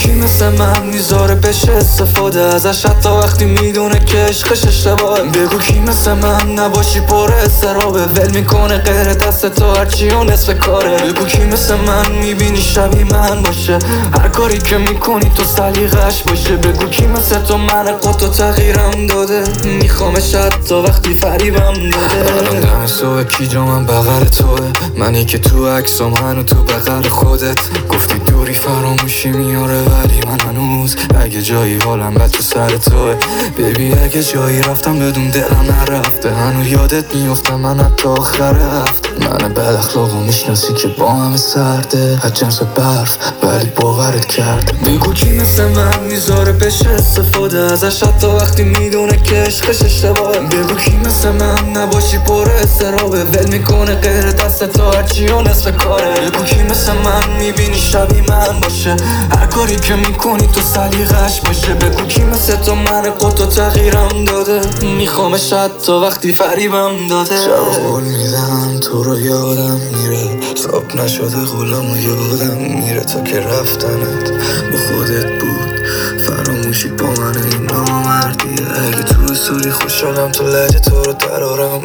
کی مثل من میذاره بشه استفاده ازش حتی وقتی میدونه که عشقش اشتباهه. بگو کی مثل من نباشی پر استرابه، ول میکنه غیر دست تو هرچی و نصف کاره. بگو کی مثل من میبینی شبیه من باشه، هر کاری که میکنی تو سلیقش باشه. بگو کی مثل تو من قطع تغییرم داده، میخوامش حتی وقتی فریبم داده. الان دم صبح کی جا من بغل توه، منی که تو عکسام هنو تو بغل خودت. گفتی دوری فراموشی میاره ولی من هنوز اگه جایی حالم بد تو سر توه. بیبی اگه جایی رفتم بدون دلم نرفته، هنو یادت میفته من حتی آخر هفته. من بد اخلاقو میشناسی که با همه سرده، از جنس برف ولی باورت کرده. بگو کی مثل من میذاره بشه استفاده ازش حتی وقتی میدونه که عشقش اشتباهه. بگو کی مثل من نباشی پر استرابه، ول میکنه غیر دست تو هرچی و نصف کاره. بگو کی مثل من میبینی شبیه من باشه، هر کاری که میکنی تو سلیقش باشه. بگو کی مثل تو من قطع تغییرم داده، میخوامش حتی وقتی فریبم داده. شب قول میدم تو رو یادم میره، صاحب نشده غلام و یادم میره تا که رفتنت با خودت بود. فراموشی با من این نامردیه، اگه تو سوری خوش شدم تو لحجه تو رو درارم.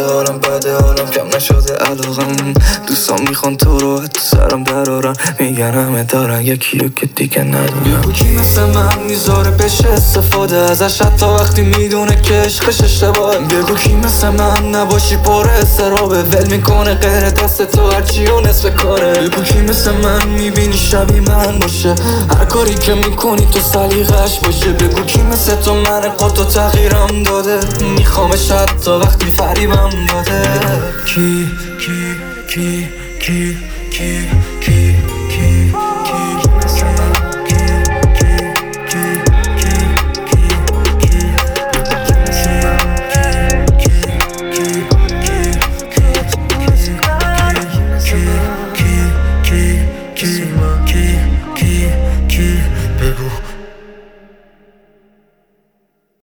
بده حالم کم نشده علاقم، دوستان میخوان تو رو حتی سرم درارم. میگن همه دارن یکی رو که دیگه ندارم. بگو کی مثل من میذاره بشه استفاده ازش حتی وقتی میدونه که عشقش اشتباهه. بگو کی مثل من نباشی پر استرابه، ول میکنه غیر دست تو هرچی و نصف کاره. بگو کی مثل من میبینی شبیه من باشه، هر کاری که میکنی تو سلیقش باشه. بگو کی مثل تو من قطع تغییرم داده، میخوامش حتی وقتی فریبم داده. کی کی کی کی کی کی کی کی مثل من، کی کی کی کی کی کی مثل من، کی کی کی کی کی کی کی کی کی